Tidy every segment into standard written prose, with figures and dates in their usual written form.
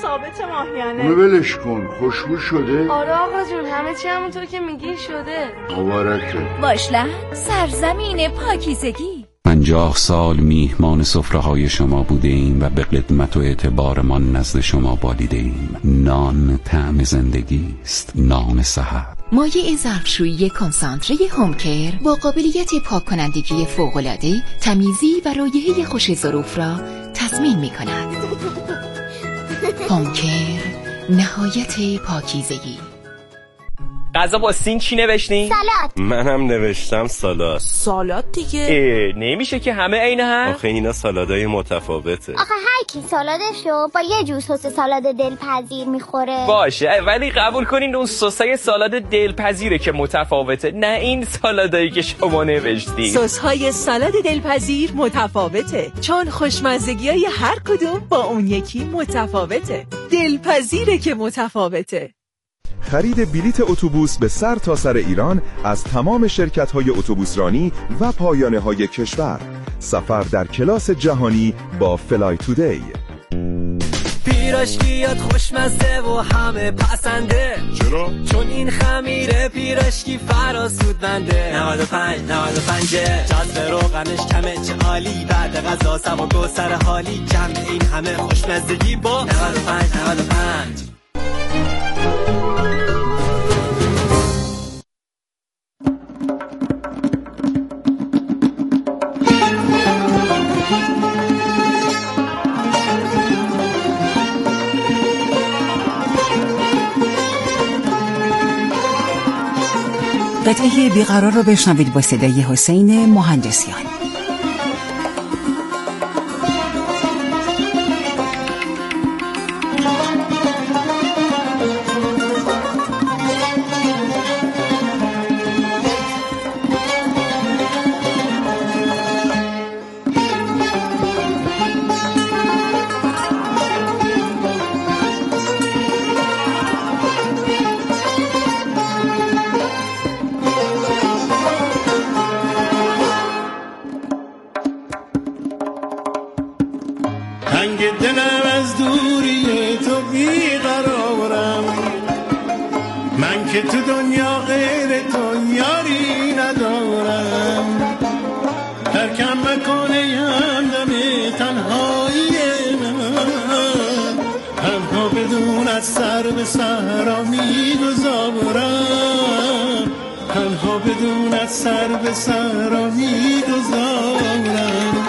ثابت ماهیانه. اونو ولش کن، خوشبو شده؟ آره آقا جون، همه چی همونطور که میگی شده. مبارکه. واشلند، سرزمین پاکیزگی. 50 سال میهمان سفره‌های شما بوده ایم و به قدمت و اعتبارمان نزد شما بالیده ایم. نان طعم زندگی است، نان صحت. مایع ظرفشویی کنسانتره هومکر با قابلیت پاک کنندگی فوق‌العاده، تمیزی و رایحه خوش ظروف را تضمین می‌کند. هومکر، نهایت پاکیزگی. غذا با سین چی نوشتین؟ سالاد. منم نوشتم سالاد. سالاد دیگه. نمیشه که همه عین هم؟ آخه اینا سالادای متفاوته. آخه هر کی سالادشو با یه جور سس سالاد دلپذیر میخوره. باشه، ولی قبول کنین اون سسای سالاد دلپذیره که متفاوته، نه این سالادایی که شما نوشتین. سس‌های سالاد دلپذیر متفاوته، چون خوشمزگی‌های هر کدوم با اون یکی متفاوته. دلپذیره که متفاوته. خرید بلیت اتوبوس به سر تا سر ایران از تمام شرکت‌های اتوبوسرانی و پایانه‌های کشور. سفر در کلاس جهانی با فلای تودی. پیراشکیات خوشمزه و همه پسنده. چرا؟ چون این خمیره پیراشکی فراسود بنده. 95 جذب روغنش کمه، چه عالی. بعد غذا سبک و سر حالی، جمع این همه خوشمزگی با 95. قطعه بیقرار رو بشنوید با صدای حسین مهندسیان. تنگ دلم از دوری تو بیقرارم، من که تو دنیا غیر تو یاری ندارم. ترکم مکنه همدم تنهایی من، تنها بدون از سر به صحرا میگذارم، تنها بدون از سر به صحرا میگذارم.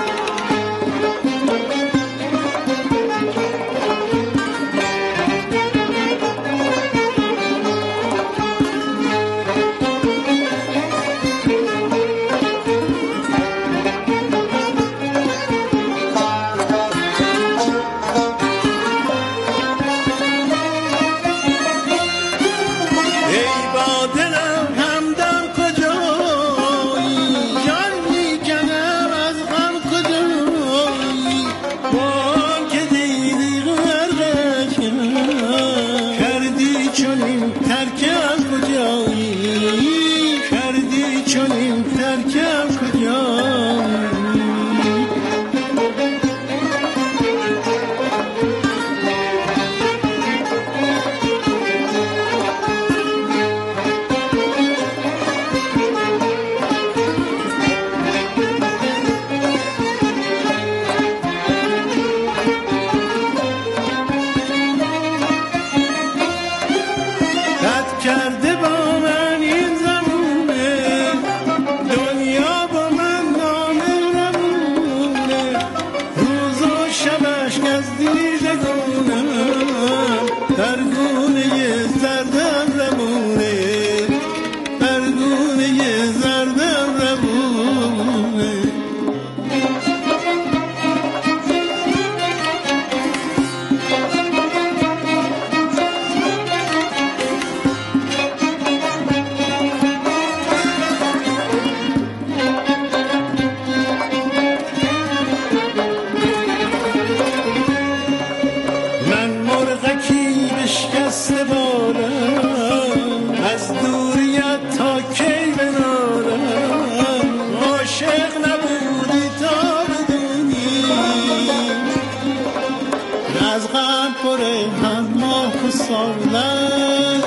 پره هر ماه و سالم،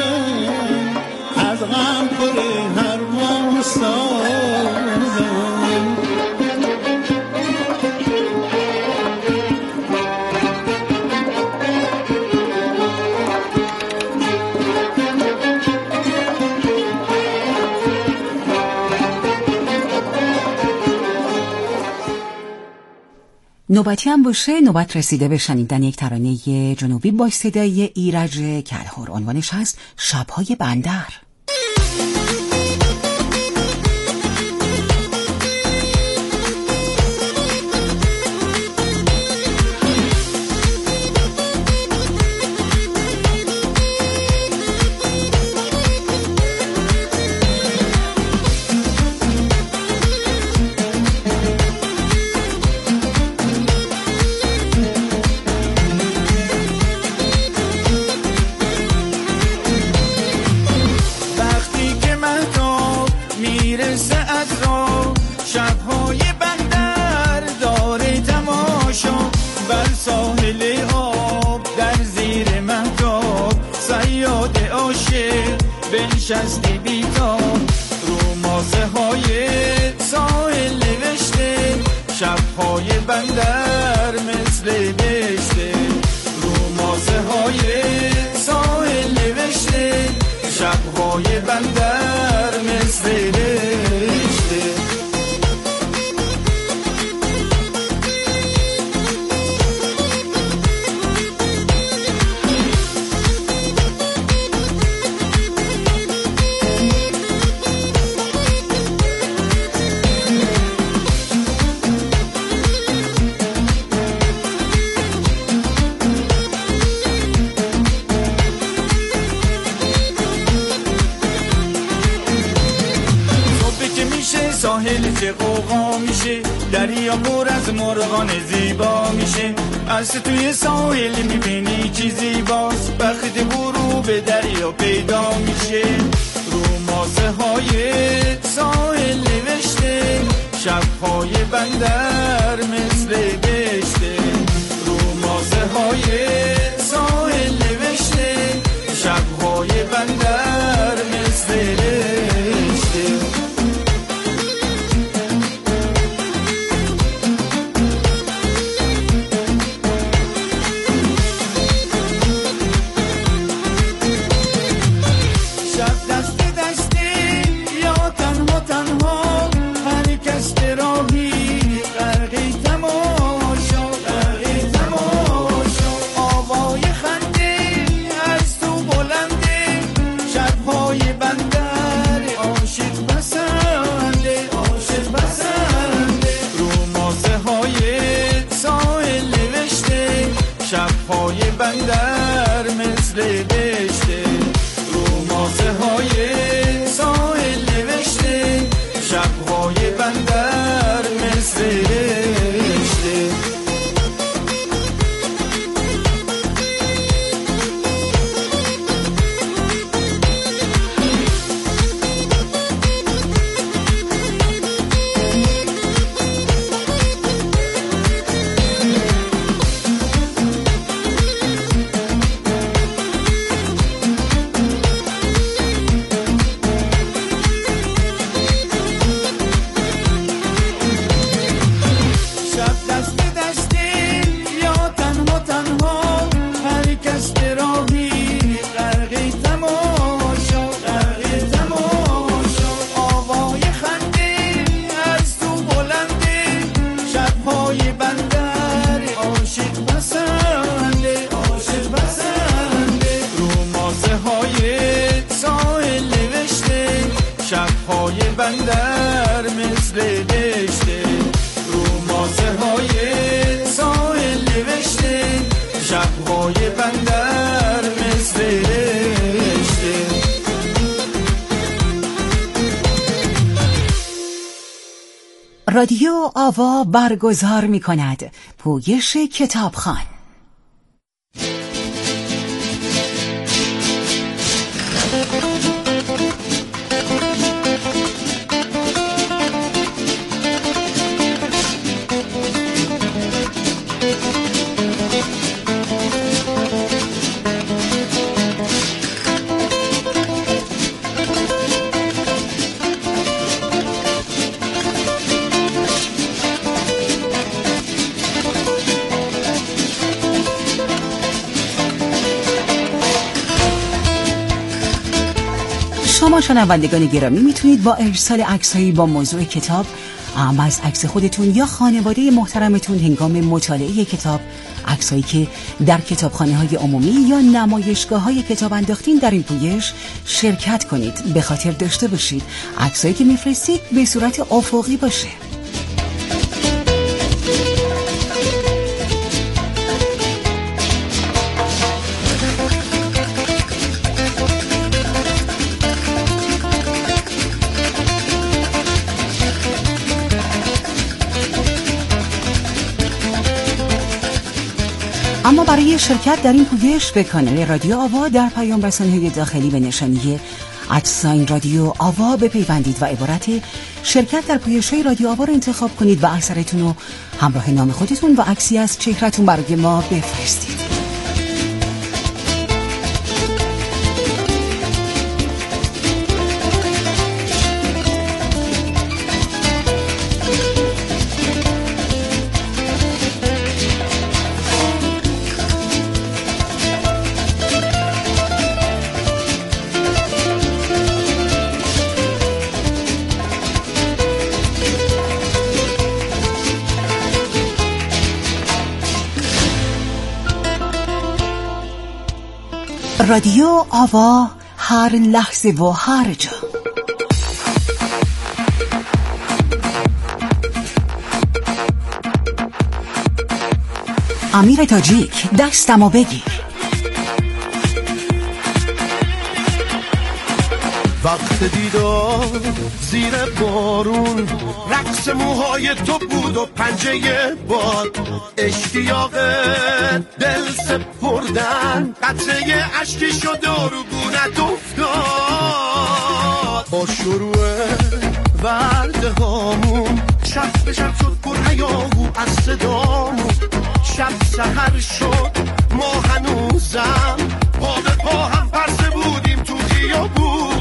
از غم پره هر ماه و سالم. نوبتی هم باشه، نوبت رسیده به شنیدن یک ترانه جنوبی با صدای ایرج کلهر. عنوانش هست شب‌های بندر. بنشستی بیتاب رو ماسه های ساحل نوشته، شبهای بندر مثل بشته. رو ماسه های ساحل نوشته، شبهای بندر مثل بشته. ساحل چه قوقا میشه، دریا پر از مرغان زیبا میشه. از توی ساحل میبینی چی زیباست، وقت غروب دریا پیدا میشه. رو ماسه های ساحل نوشته، شبهای بندر مثل بشته. رو ماسه های ساحل نوشته، شبهای بندر مثل بشته. بندر مثل بشته. رو ماسه های ساحل نوشته، شبهای بندر مثل بشته. بندر مثل بشته. رو ماسه های ساحل نوشته، شبهای بندر مثل بشته. رادیو آوا برگزار می کند پویش کتابخوان. شما شنوندگان گرامی میتونید با ارسال عکسایی با موضوع کتاب، از عکس خودتون یا خانواده محترمتون هنگام مطالعه کتاب، عکسایی که در کتابخانه‌های عمومی یا نمایشگاه‌های کتاب انداختین در این پویش شرکت کنید. به خاطر داشته باشید عکسایی که میفرستید به صورت افقی باشه. اما برای شرکت در این پویش به کانال رادیو آوا در پیام رسانه‌های داخلی به نشانی @رادیو آوا بپیوندید و عبارت شرکت در پویش‌های رادیو آوا رو انتخاب کنید و اثرتون رو همراه نام خودتون و عکسی از چهره‌تون برای ما بفرستید. رادیو آوا، هر لحظه و هر جا. امیر تاجیک، دستمو بگیر. وقت دیدار زیر بارون، رقص موهای تو بود و پنجه باد، اشتیاق دل سپردن، قطره عشقی شد و رو گونت افتاد. با شروع ورده هامون شب به شب شد پر هیاهو از صدامون، شب سحر شد ما هنوزم پا به پا هم پرسه بودیم تو خیابون.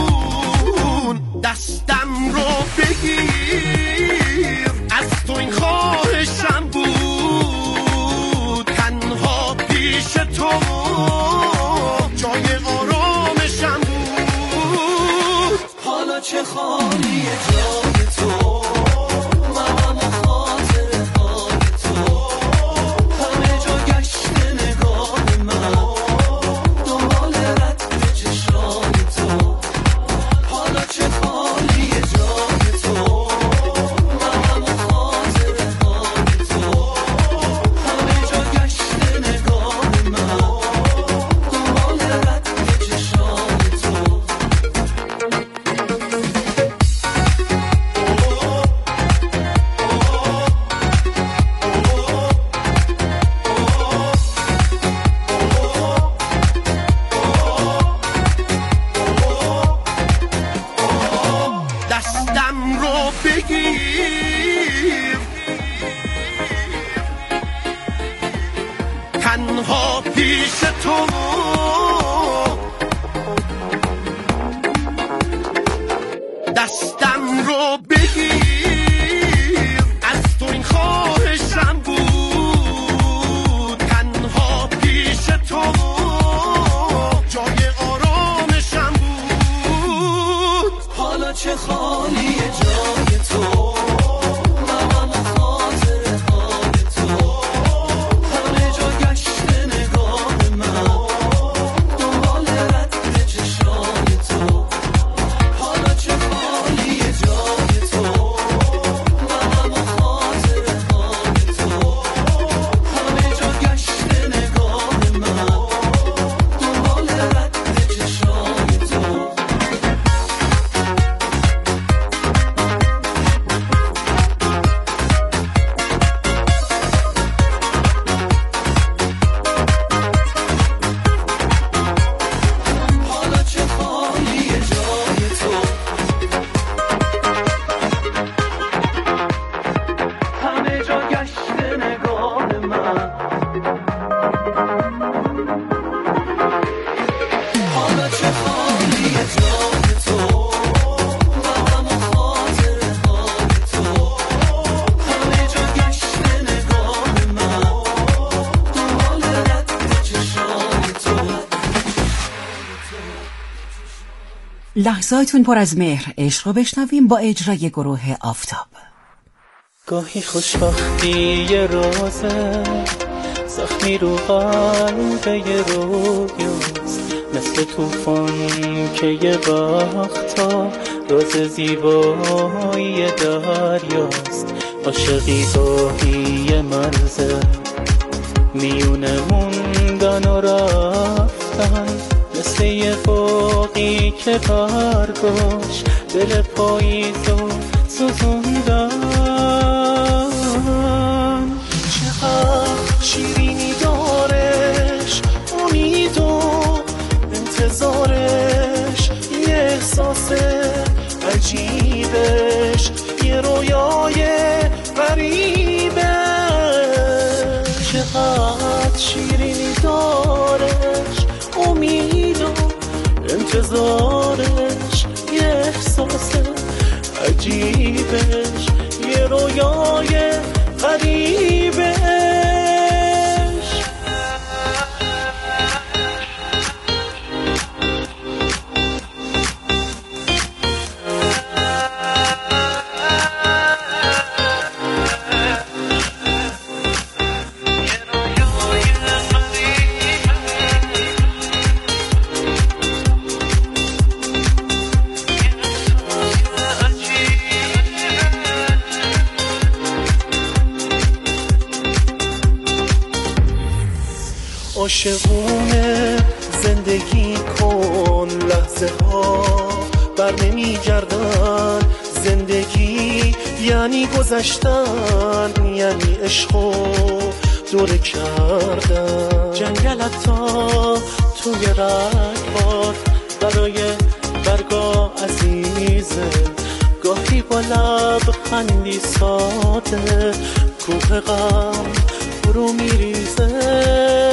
دستم رو بگیر، از تو این خواهشم بود، تنها پیش تو جای آرامشم بود. حالا چه خالی جای تو، لحظاتون پر از مهر عشق رو بشنویم با اجرای گروه آفتاب. گاهی خوشبختی یه روزه، زخمی رو قلب یه رویاست، مثل توفان که یه وقتا راز زیبایی دریاست. عاشقی گاهی یه مرزه، میونه موندن و رفتن، مثل یه باقی که برگاش دل پاییزو سوزوندن. چقدر شیرینی دارش، امید و انتظارش، یه احساس عجیبش، یه رویای غریبه. چقدر شیرینی دارش، امید و انتظارش، یه احساس عجیبش، یه رویای غریبش. عاشقونه زندگی کن، لحظه ها بر نمی گردن. زندگی یعنی گذشتن، یعنی عشق و دوره کردن. جنگلت تا توی رگبار برای برگا عزیزه، گاهی با لبخندی ساده کوه غم فرو میریزه.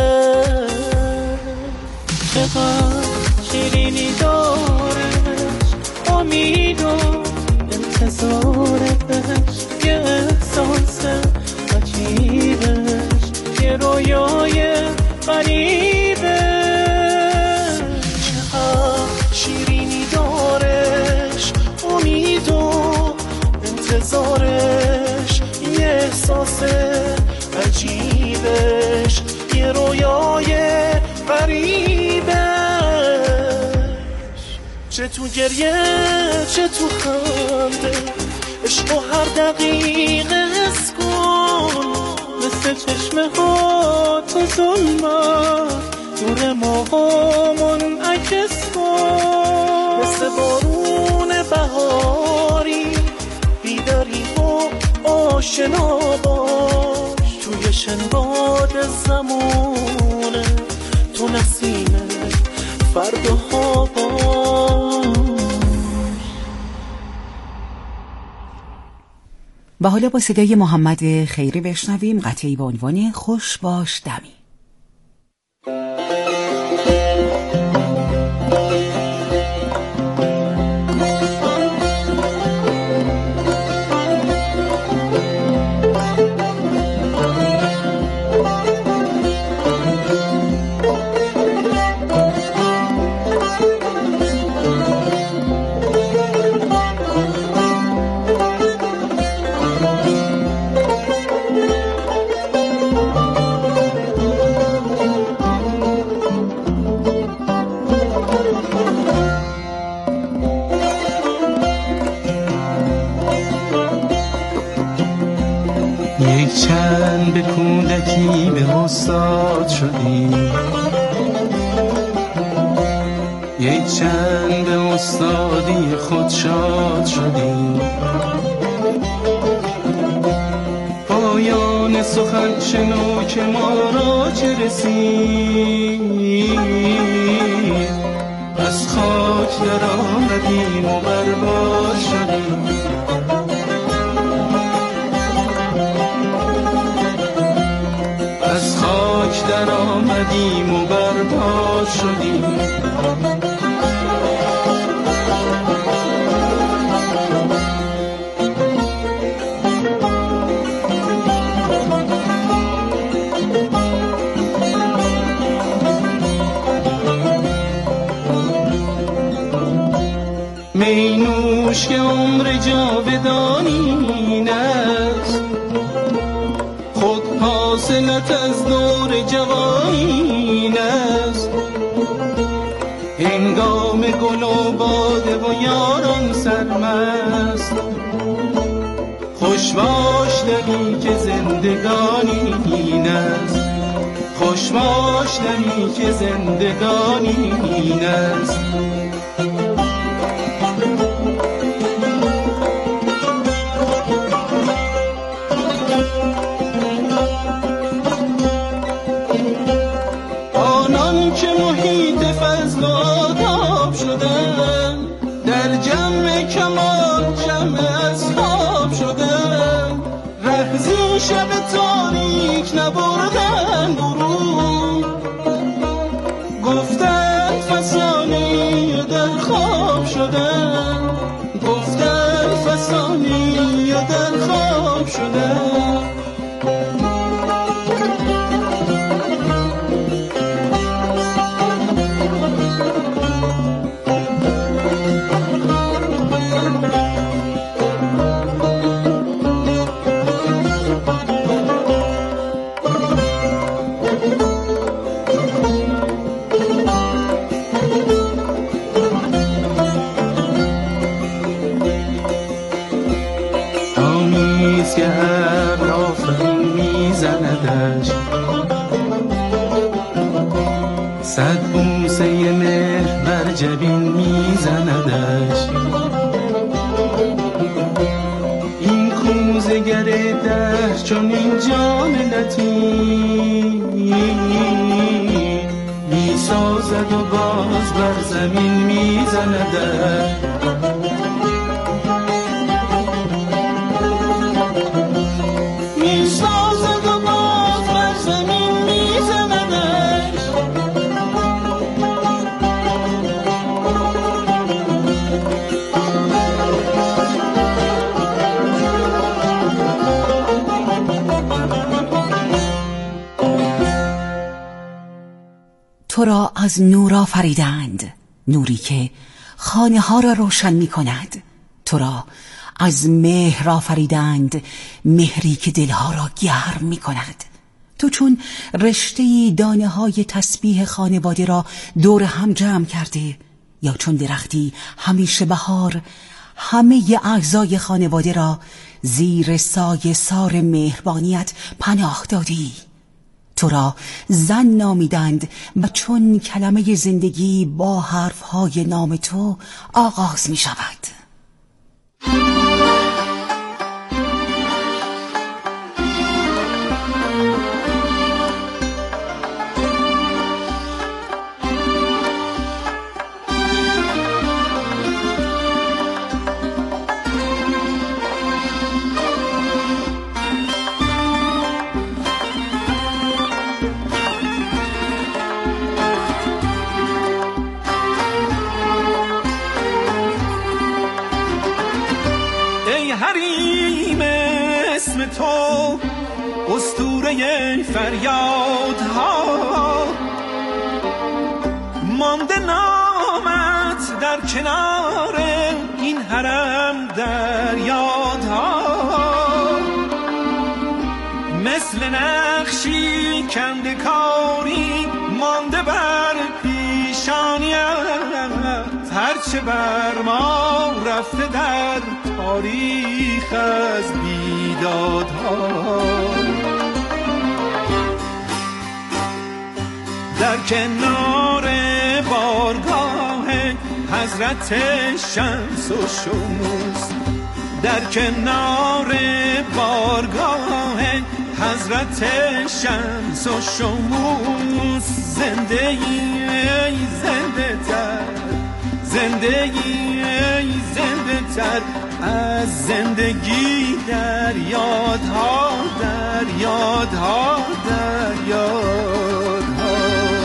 چقدر شیرینی دارش، امید و انتظارش، یه احساس عجیبش، یه رویای غریبه. چقدر شیرینی دارش، امید و انتظارش، یه احساس عجیبش، یه رویای غریبش. چه تو گریه چه تو خنده، عشق و هر دقیقه حس کن، مثل چشمه ها تو ظلمت نور ماها منعکس کن. مثل بارون بهاری بیداری و آشنا باش، توی شنباد زمونه تو نسیم فرد و هوا. و حالا با صدای محمد خیری بشنویم قطعی با عنوان خوش باش دمی. یک چند به کودکی به استاد شدیم، یک چند به استادی خود شاد شدیم. پایان سخن شنو که ما را چه رسید، از خاک در آمدیم و برباد شدیم. از خاک در آمدیم و برباد شدیم. کاش که عمر جاودانی است، خود حاصلت از دور جوانی است. هنگام گل و باده و یاران سرمست، خوش باش دمی که زندگانی این است، خوش باش دمی که زندگانی این است. آنان که محیط فضل و آداب شدن، در جمع کمال جمع اصحاب شدن، رهزین شب تاریک نبردن برون، گفتن فسانی و در خواب شدن، گفتن فسانی و در خواب شدن. که ابر آفرین میزندش، صد بوسه مهر بر جبین میزندش. این کوزه گر دهر چون این جان لطیف، میسازد و باز بر زمین میزندش. تو را از نور آفریدند، نوری که خانه ها را روشن می کند. تو را از مهر آفریدند، مهری که دلها را گرم می کند. تو چون رشته دانه های تسبیح خانواده را دور هم جمع کرده، یا چون درختی همیشه بهار همه اعضای خانواده را زیر سایه سار مهربانیت پناه دادی. تو را زن نامیدند و چون کلمه زندگی با حرفهای نام تو آغاز می شود. تو اسطوره فریادها، مانده نامت در کنار این حرم در یادها، مثل نقشی کنده کاری مانده بر پیشانیت، هرچه بر ما رفته در تاریخ از بیدادها. در کنار بارگاه حضرت شمس و شموس، در کنار بارگاه حضرت شمس و شموس، زندگی زنده تر، زندگی زنده تر از زندگی در یادها، در یادها، در یادها.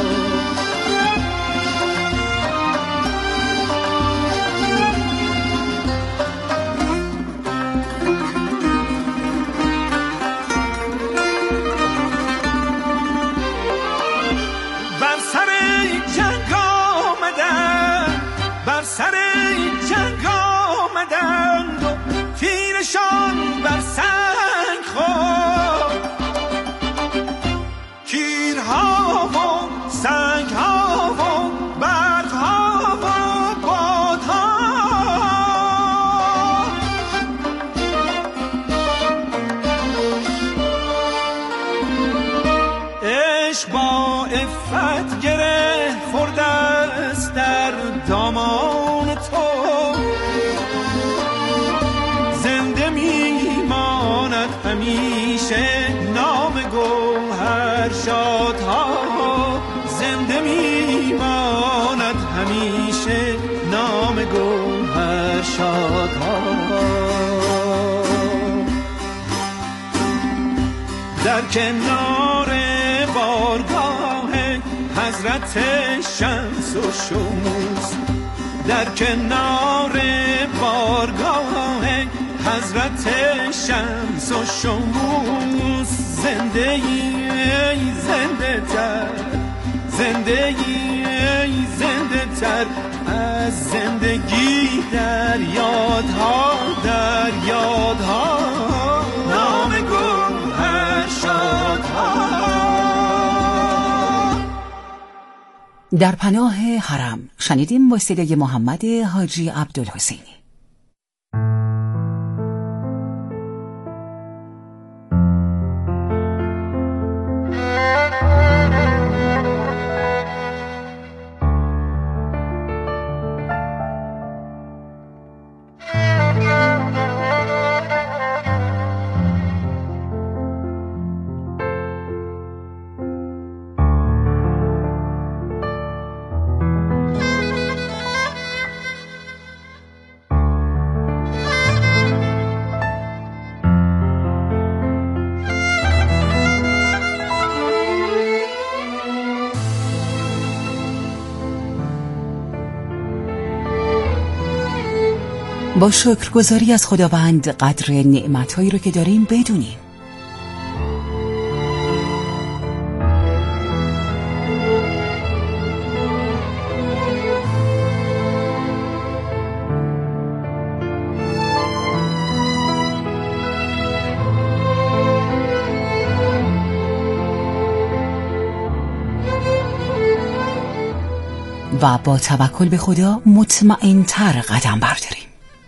بر سر جنگ آمدن، بر سر جنگ آمدن، تیرشان بر سنگ خورد، تیرها و سنگها و برقها و بادها. عشق با عفت گره خورده است در دامان تو، زنده میماند همیشه نام گوهر شادها، زنده میماند همیشه نام گوهر شادها. در کنار بارگاه حضرت شمس و شموس، در کنار بارگاه حضرت شمس و شموس، زندگی زنده تر، زندگی زنده تر از زندگی در یادها، در یادها نام گوهر شادها. در پناه حرم شنیدیم با صدای محمد حاجی عبدالحسینی. با شکرگزاری از خداوند قدر نعمت‌هایی رو که داریم بدونیم. و با توکل به خدا مطمئن‌تر قدم برداریم.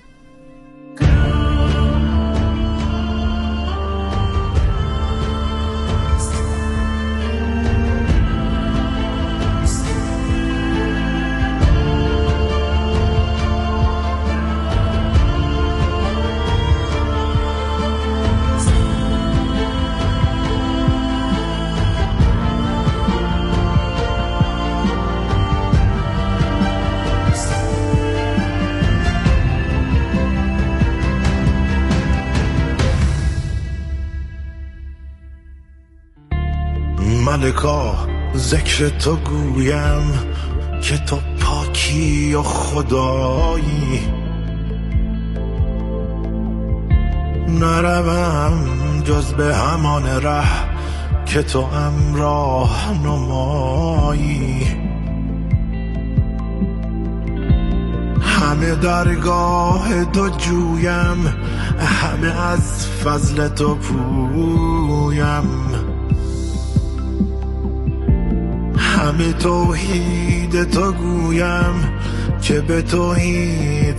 ملکا ذکر تو گویم که تو پاکی و خدایی، نروم جز به همان ره که تو امراه نمایی. همه درگاه تو جویم، همه از فضل تو پویم، همه توحید تو گویم که به توحید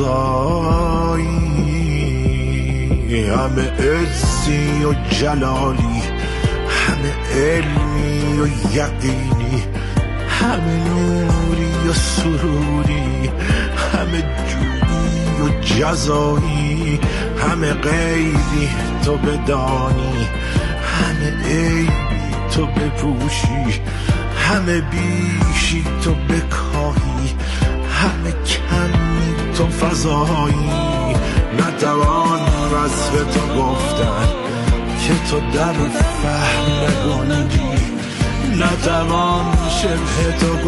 سزایی. همه عزی و جلالی، همه علمی و یقینی، همه نوری و سروری، همه جودی و جزایی، همه غیبی تو بدانی، همه عیبی تو بپوشی، همه بیشی تو بکاهی، همه کمی تو فضایی. نتوان وصف تو گفتن که تو در فهم نگنجی، نتوان شبه تو